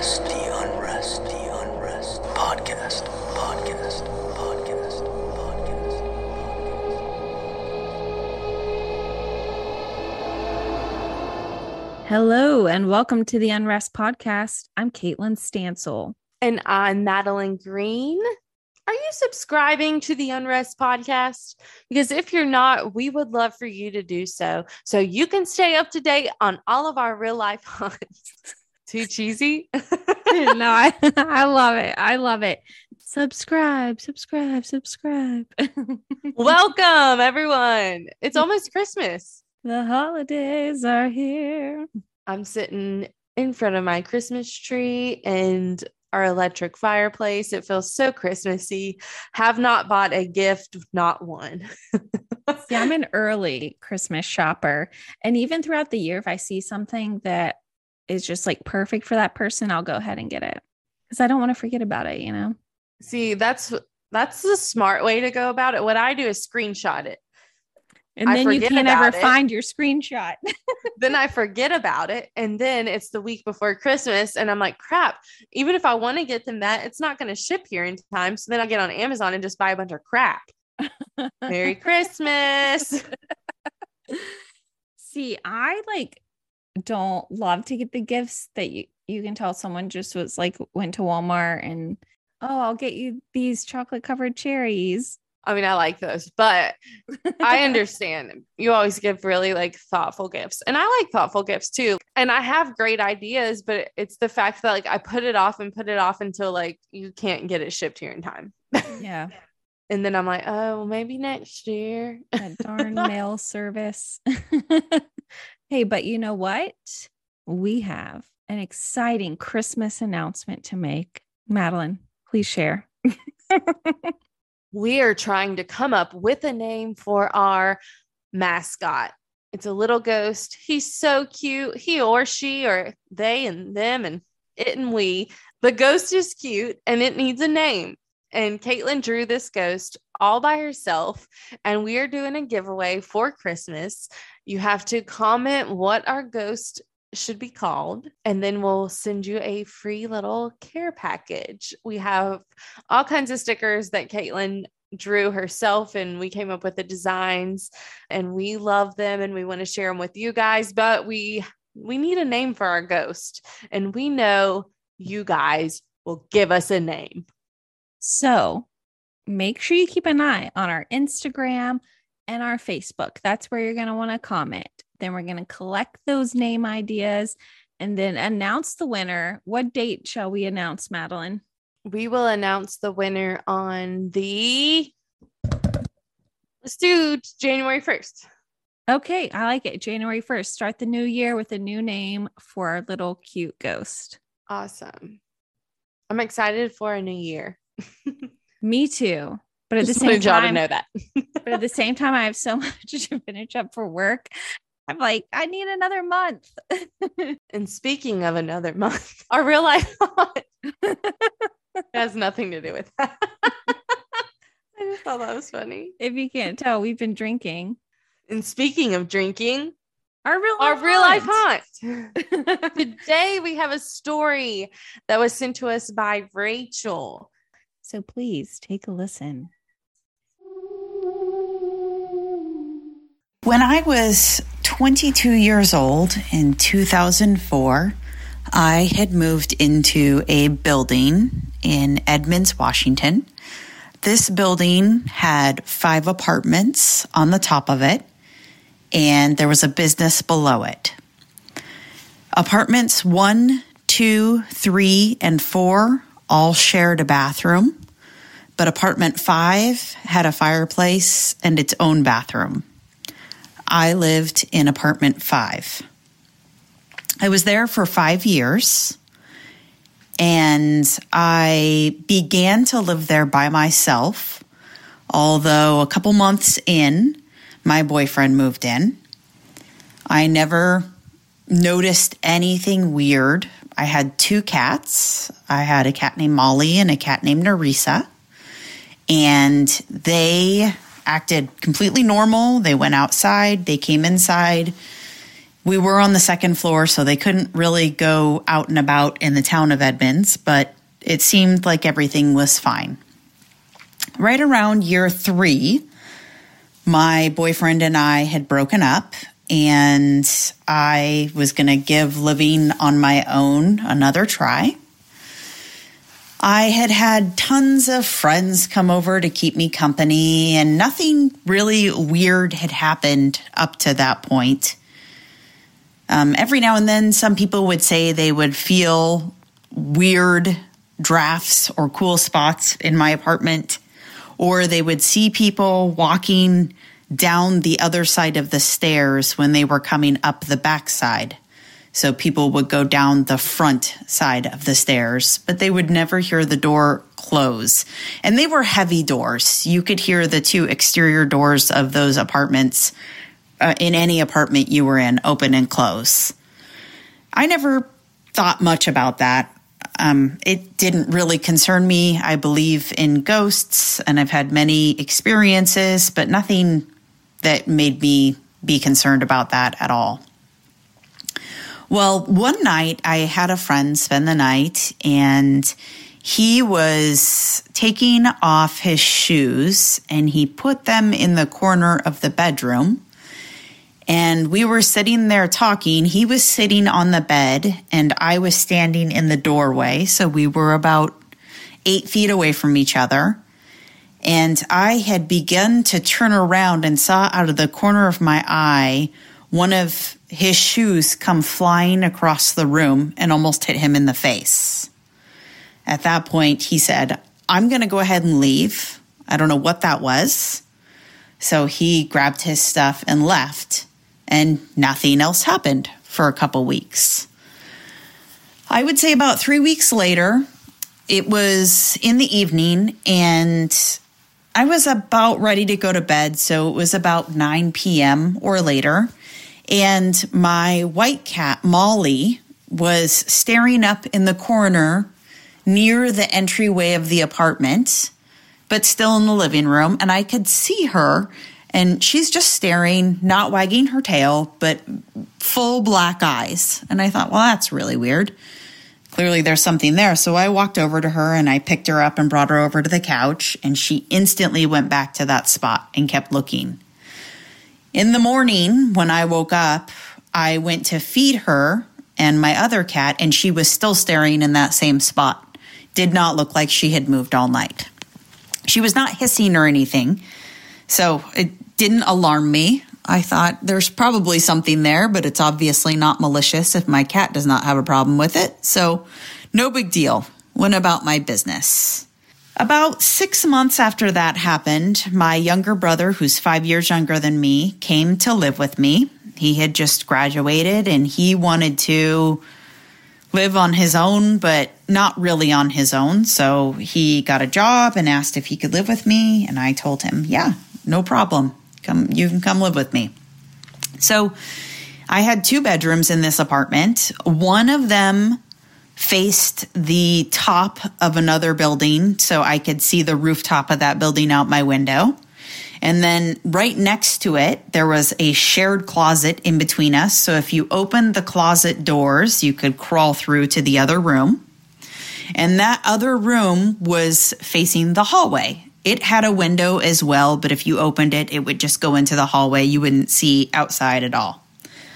unrest, the unrest, the unrest. Podcast. Hello, and welcome to the Unrest Podcast. I'm Caitlin Stansel. And I'm Madeline Green. Are you subscribing to the Unrest Podcast? Because if you're not, we would love for you to do so you can stay up to date on all of our real life hunts. Too cheesy? No, I love it. I love it. Subscribe. Welcome, everyone. It's almost Christmas. The holidays are here. I'm sitting in front of my Christmas tree and our electric fireplace. It feels so Christmassy. Have not bought a gift, not one. See, I'm an early Christmas shopper. And even throughout the year, if I see something that is just like perfect for that person, I'll go ahead and get it because I don't want to forget about it, you know? See, that's the smart way to go about it. What I do is screenshot it. And then you can't ever find your screenshot. Then I forget about it. And then it's the week before Christmas. And I'm like, crap, even if I want to get them that, it's not going to ship here in time. So then I get on Amazon and just buy a bunch of crap. Merry Christmas. See, I don't love to get the gifts that you can tell someone just was went to Walmart and, oh, I'll get you these chocolate covered cherries. I mean, I like those, but I understand you always give really thoughtful gifts, and I like thoughtful gifts too. And I have great ideas, but it's the fact that I put it off until you can't get it shipped here in time. Yeah. And then I'm like, oh, well, maybe next year. That darn mail service. Hey, but you know what? We have an exciting Christmas announcement to make. Madeline, please share. We are trying to come up with a name for our mascot. It's a little ghost. He's so cute. He or she or they and them and it and we. The ghost is cute and it needs a name. And Caitlin drew this ghost all by herself. And we are doing a giveaway for Christmas. You have to comment what our ghost should be called, and then we'll send you a free little care package. We have all kinds of stickers that Caitlin drew herself, and we came up with the designs, and we love them and we want to share them with you guys, but we need a name for our ghost, and we know you guys will give us a name. So make sure you keep an eye on our Instagram and our Facebook. That's where you're going to want to comment. Then we're going to collect those name ideas and then announce the winner. What date shall we announce, Madeline? We will announce the winner on let's do January 1st. Okay, I like it. January 1st. Start the new year with a new name for our little cute ghost. Awesome. I'm excited for a new year. Me too. But at the same time, to know that. But at the same time, I have so much to finish up for work. I'm like, I need another month. And speaking of another month, our real life has nothing to do with that. I just thought that was funny. If you can't tell, we've been drinking. And speaking of drinking, our real life haunt. Today we have a story that was sent to us by Rachel. So please take a listen. When I was 22 years old in 2004, I had moved into a building in Edmonds, Washington. This building had 5 apartments on the top of it, and there was a business below it. Apartments 1, 2, 3, and 4 all shared a bathroom, but apartment 5 had a fireplace and its own bathroom. I lived in apartment 5. I was there for 5 years, and I began to live there by myself, although a couple months in, my boyfriend moved in. I never noticed anything weird. I had 2 cats. I had a cat named Molly and a cat named Nerissa, and they acted completely normal. They went outside, they came inside, We were on the second floor, so they couldn't really go out and about in the town of Edmonds, but it seemed like everything was fine. Right around year 3, my boyfriend and I had broken up, and I was going to give living on my own another try. I had had tons of friends come over to keep me company, and nothing really weird had happened up to that point. Every now and then, some people would say they would feel weird drafts or cool spots in my apartment, or they would see people walking down the other side of the stairs when they were coming up the back side. So people would go down the front side of the stairs, but they would never hear the door close. And they were heavy doors. You could hear the 2 exterior doors of those apartments in any apartment you were in, open and close. I never thought much about that. It didn't really concern me. I believe in ghosts, and I've had many experiences, but nothing that made me be concerned about that at all. Well, one night I had a friend spend the night, and he was taking off his shoes, and he put them in the corner of the bedroom. And we were sitting there talking. He was sitting on the bed, and I was standing in the doorway. So we were about 8 feet away from each other. And I had begun to turn around and saw out of the corner of my eye one of his shoes come flying across the room and almost hit him in the face. At that point, he said, "I'm going to go ahead and leave." I don't know what that was. So he grabbed his stuff and left. And nothing else happened for a couple weeks. I would say about 3 weeks later, it was in the evening, and I was about ready to go to bed. So it was about 9 p.m. or later. And my white cat, Molly, was staring up in the corner near the entryway of the apartment, but still in the living room. And I could see her. And she's just staring, not wagging her tail, but full black eyes. And I thought, well, that's really weird. Clearly there's something there. So I walked over to her and I picked her up and brought her over to the couch. And she instantly went back to that spot and kept looking. In the morning, when I woke up, I went to feed her and my other cat, and she was still staring in that same spot. Did not look like she had moved all night. She was not hissing or anything. So it didn't alarm me. I thought there's probably something there, but it's obviously not malicious if my cat does not have a problem with it. So no big deal. Went about my business. About 6 months after that happened, my younger brother, who's 5 years younger than me, came to live with me. He had just graduated and he wanted to live on his own, but not really on his own. So he got a job and asked if he could live with me. And I told him, yeah, no problem. You can come live with me. So I had 2 bedrooms in this apartment. One of them faced the top of another building, so I could see the rooftop of that building out my window. And then right next to it, there was a shared closet in between us. So if you opened the closet doors, you could crawl through to the other room. And that other room was facing the hallway. It had a window as well, but if you opened it, it would just go into the hallway. You wouldn't see outside at all.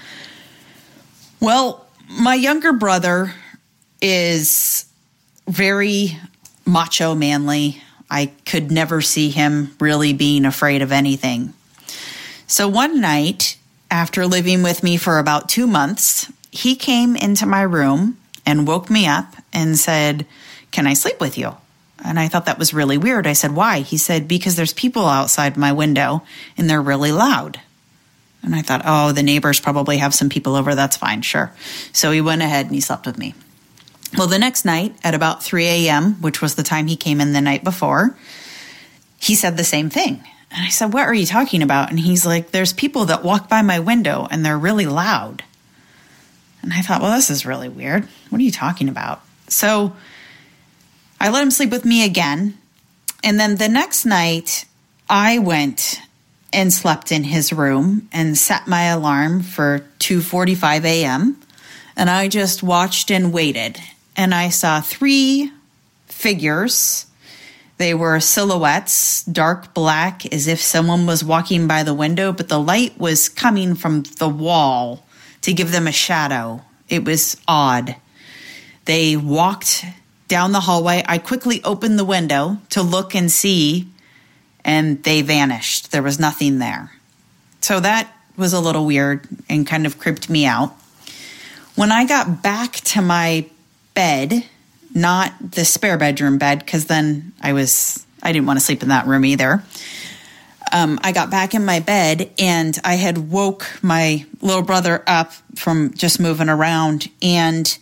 Well, my younger brother is very macho manly. I could never see him really being afraid of anything. So one night, after living with me for about 2 months, he came into my room and woke me up and said, "Can I sleep with you?" And I thought that was really weird. I said, "Why?" He said, "Because there's people outside my window and they're really loud." And I thought, oh, the neighbors probably have some people over. That's fine. Sure. So he went ahead and he slept with me. Well, the next night at about 3 a.m., which was the time he came in the night before, he said the same thing. And I said, "What are you talking about?" And he's like, "There's people that walk by my window and they're really loud." And I thought, well, this is really weird. What are you talking about? So I let him sleep with me again. And then the next night I went and slept in his room and set my alarm for 2:45 a.m. And I just watched and waited. And I saw 3 figures. They were silhouettes, dark black, as if someone was walking by the window, but the light was coming from the wall to give them a shadow. It was odd. They walked down the hallway. I quickly opened the window to look and see, and they vanished. There was nothing there. So that was a little weird and kind of creeped me out. When I got back to my bed, not the spare bedroom bed, because then I didn't want to sleep in that room either. I got back in my bed and I had woke my little brother up from just moving around. And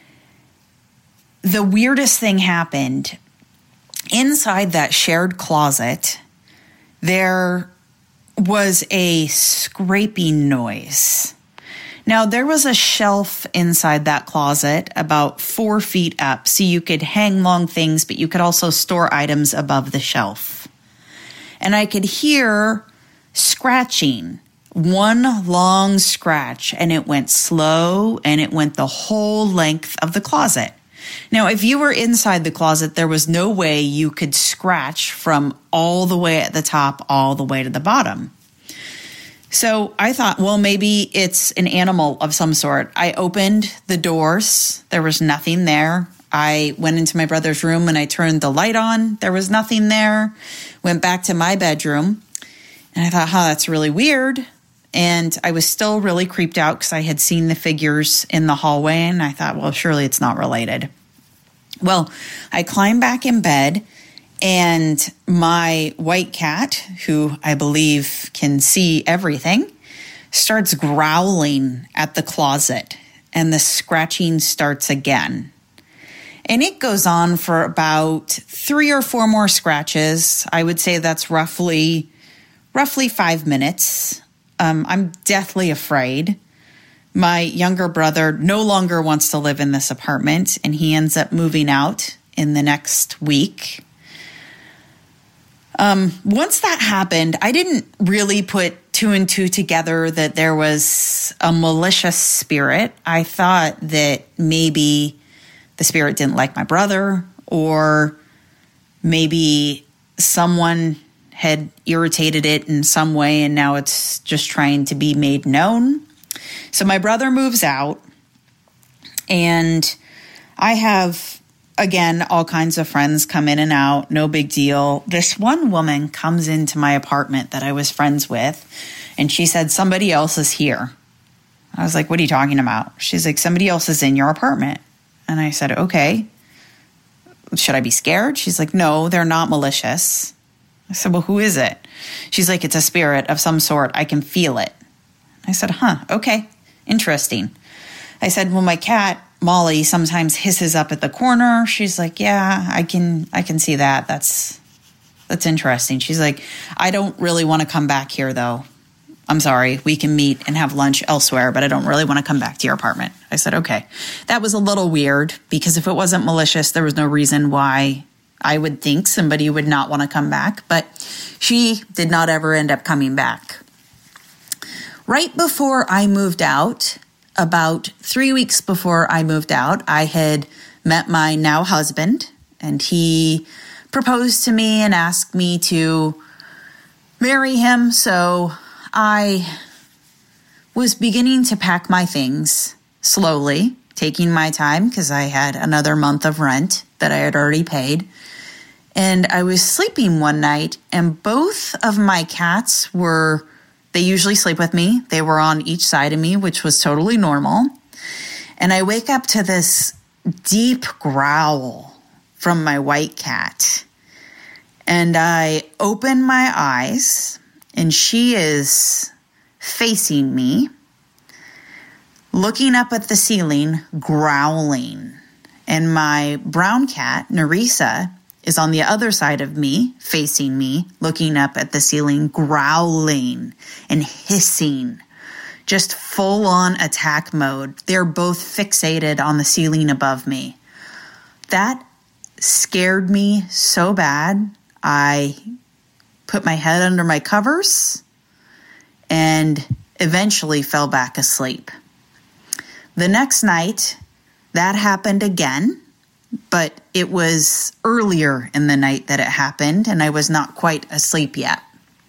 the weirdest thing happened. Inside that shared closet, there was a scraping noise. Now, there was a shelf inside that closet about 4 feet up, so you could hang long things, but you could also store items above the shelf. And I could hear scratching, one long scratch, and it went slow, and it went the whole length of the closet. Now, if you were inside the closet, there was no way you could scratch from all the way at the top all the way to the bottom. So I thought, well, maybe it's an animal of some sort. I opened the doors. There was nothing there. I went into my brother's room and I turned the light on. There was nothing there. Went back to my bedroom and I thought, that's really weird. And I was still really creeped out because I had seen the figures in the hallway and I thought, well, surely it's not related. Well, I climbed back in bed. And my white cat, who I believe can see everything, starts growling at the closet and the scratching starts again. And it goes on for about 3 or 4 more scratches. I would say that's roughly 5 minutes. I'm deathly afraid. My younger brother no longer wants to live in this apartment and he ends up moving out in the next week. Once that happened, I didn't really put 2 and 2 together that there was a malicious spirit. I thought that maybe the spirit didn't like my brother, or maybe someone had irritated it in some way and now it's just trying to be made known. So my brother moves out and I have, again, all kinds of friends come in and out, no big deal. This one woman comes into my apartment that I was friends with, and she said, somebody else is here. I was like, what are you talking about? She's like, somebody else is in your apartment. And I said, okay. Should I be scared? She's like, no, they're not malicious. I said, well, who is it? She's like, it's a spirit of some sort. I can feel it. I said, okay, interesting. I said, well, my cat, Molly, sometimes hisses up at the corner. She's like, yeah, I can see that. That's interesting. She's like, I don't really want to come back here though. I'm sorry. We can meet and have lunch elsewhere, but I don't really want to come back to your apartment. I said, okay. That was a little weird because if it wasn't malicious, there was no reason why I would think somebody would not want to come back, but she did not ever end up coming back. Right before I moved out, about 3 weeks before I moved out, I had met my now husband, and he proposed to me and asked me to marry him. So I was beginning to pack my things slowly, taking my time because I had another month of rent that I had already paid. And I was sleeping one night, and both of my cats they usually sleep with me. They were on each side of me, which was totally normal. And I wake up to this deep growl from my white cat. And I open my eyes, and she is facing me, looking up at the ceiling, growling. And my brown cat, Nerissa, is on the other side of me, facing me, looking up at the ceiling, growling and hissing, just full on attack mode. They're both fixated on the ceiling above me. That scared me so bad. I put my head under my covers and eventually fell back asleep. The next night, that happened again, but it was earlier in the night that it happened, and I was not quite asleep yet.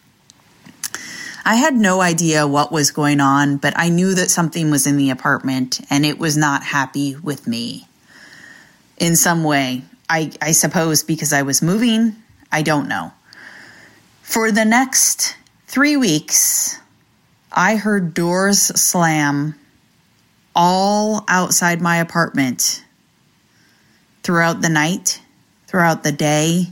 I had no idea what was going on, but I knew that something was in the apartment, and it was not happy with me. In some way, I suppose because I was moving, I don't know. For the next 3 weeks, I heard doors slam all outside my apartment throughout the night, throughout the day.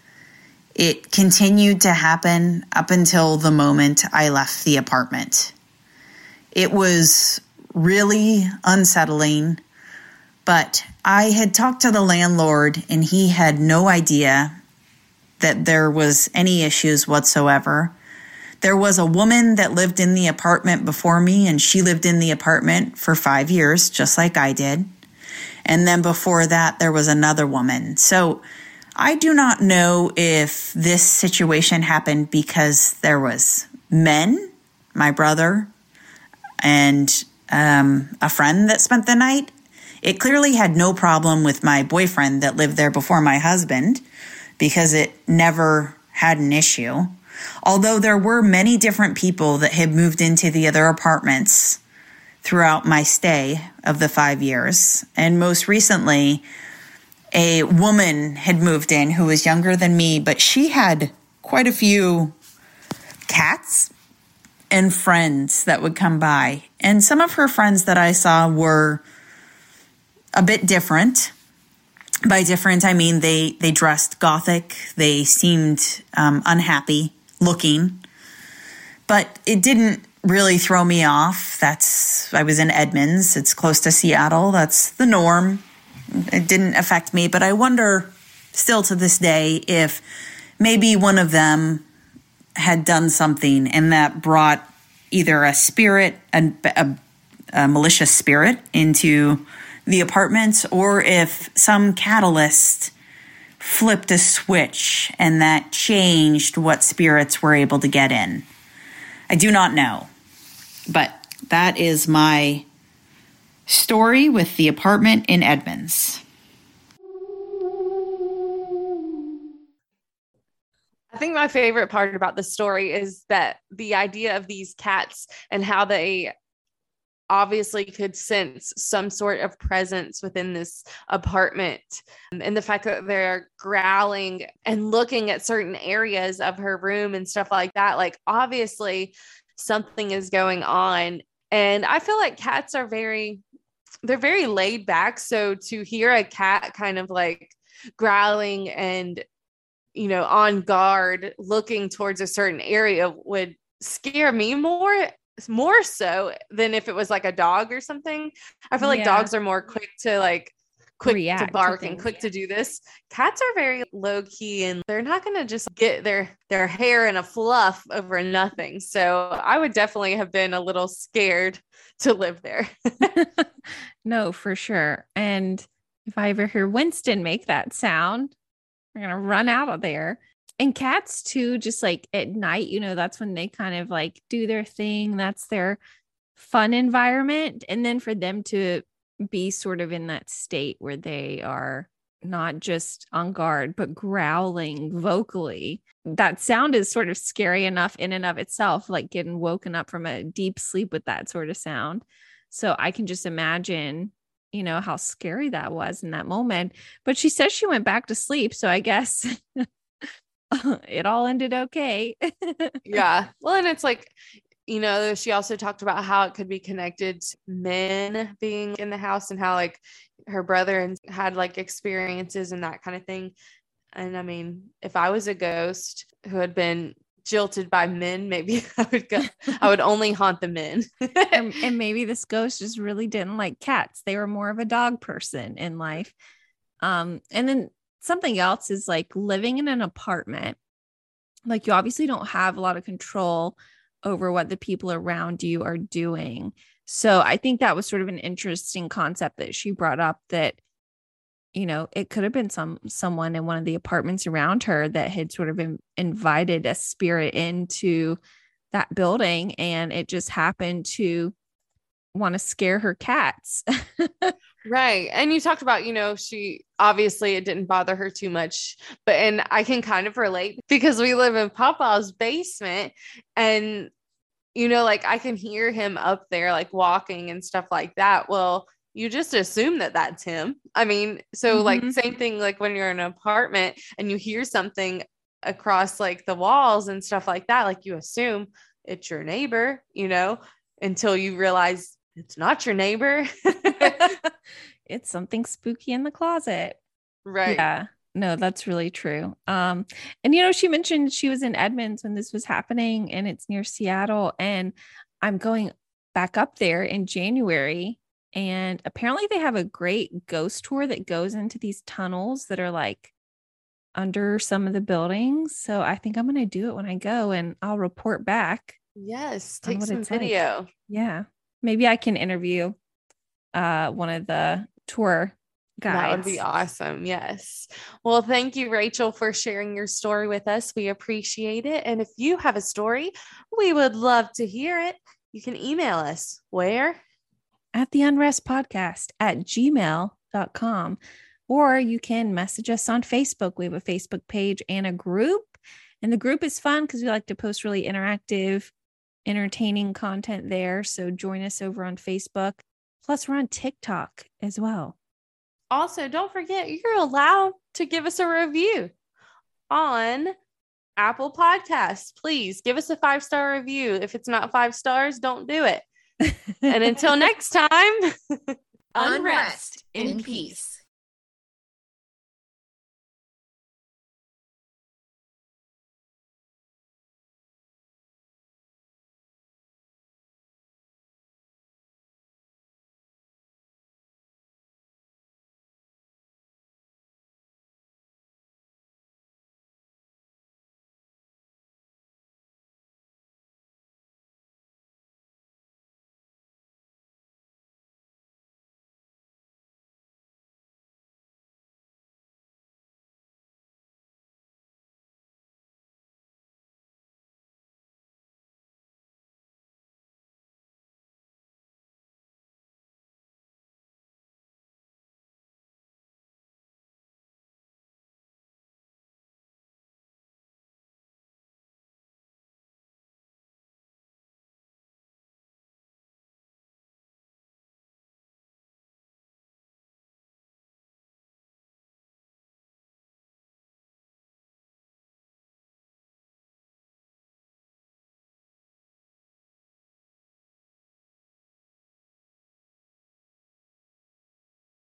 It continued to happen up until the moment I left the apartment. It was really unsettling, but I had talked to the landlord and he had no idea that there was any issues whatsoever. There was a woman that lived in the apartment before me, and she lived in the apartment for 5 years, just like I did. And then before that, there was another woman. So I do not know if this situation happened because there was men, my brother, and a friend that spent the night. It clearly had no problem with my boyfriend that lived there before my husband because it never had an issue. Although there were many different people that had moved into the other apartments throughout my stay of the 5 years. And most recently, a woman had moved in who was younger than me, but she had quite a few cats and friends that would come by. And some of her friends that I saw were a bit different. By different, I mean they dressed gothic. They seemed unhappy looking, but it didn't really throw me off. I was in Edmonds. It's close to Seattle. That's the norm. It didn't affect me, but I wonder still to this day if maybe one of them had done something and that brought either a spirit, a malicious spirit into the apartments, or if some catalyst flipped a switch and that changed what spirits were able to get in. I do not know, but that is my story with the apartment in Edmonds. I think my favorite part about the story is that the idea of these cats and how they obviously could sense some sort of presence within this apartment, and the fact that they're growling and looking at certain areas of her room and stuff like that. Like, obviously something is going on. And I feel like cats are they're very laid back. So to hear a cat kind of like growling and, on guard, looking towards a certain area would scare me more so than if it was like a dog or something. I feel like dogs are more quick to bark and quick to do this. Cats are very low key, and they're not going to just get their hair in a fluff over nothing. So I would definitely have been a little scared to live there. No, for sure. And if I ever hear Winston make that sound, we're going to run out of there. And cats too, just like at night, that's when they kind of like do their thing. That's their fun environment. And then for them to be sort of in that state where they are not just on guard, but growling vocally, that sound is sort of scary enough in and of itself, like getting woken up from a deep sleep with that sort of sound. So I can just imagine, how scary that was in that moment. But she says she went back to sleep. So I guess it all ended okay. Yeah. Well, and it's like, she also talked about how it could be connected to men being in the house and how like her brother had like experiences and that kind of thing. And I mean, if I was a ghost who had been jilted by men, maybe I would only haunt the men. And maybe this ghost just really didn't like cats. They were more of a dog person in life. And then something else is like living in an apartment. Like, you obviously don't have a lot of control over what the people around you are doing. So I think that was sort of an interesting concept that she brought up, that, it could have been someone in one of the apartments around her that had sort of invited a spirit into that building, and it just happened to want to scare her cats. Right. And you talked about, she obviously it didn't bother her too much, and I can kind of relate because we live in Papa's basement, and, like I can hear him up there, like walking and stuff like that. Well, you just assume that that's him. I mean, so like same thing, like when you're in an apartment and you hear something across like the walls and stuff like that, like you assume it's your neighbor, until you realize it's not your neighbor. It's something spooky in the closet. Right. Yeah. No, that's really true. And she mentioned she was in Edmonds when this was happening, and it's near Seattle. And I'm going back up there in January. And apparently they have a great ghost tour that goes into these tunnels that are like under some of the buildings. So I think I'm going to do it when I go, and I'll report back. Yes. Take some video. Like. Yeah. Maybe I can interview one of the tour guides. That would be awesome. Yes. Well, thank you, Rachel, for sharing your story with us. We appreciate it. And if you have a story, we would love to hear it. You can email us. Where? At theunrestpodcast@gmail.com. Or you can message us on Facebook. We have a Facebook page and a group. And the group is fun because we like to post really interactive, entertaining content there. So join us over on Facebook. Plus, we're on TikTok as well. Also, don't forget, you're allowed to give us a review on Apple Podcasts. Please give us a 5-star review. If it's not 5 stars, don't do it. And until next time, unrest in peace.